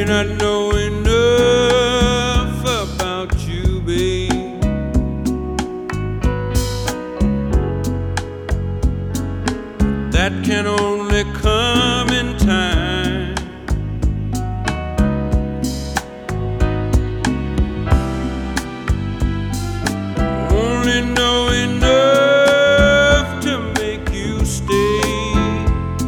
not know enough about you, babe. That can only come in time.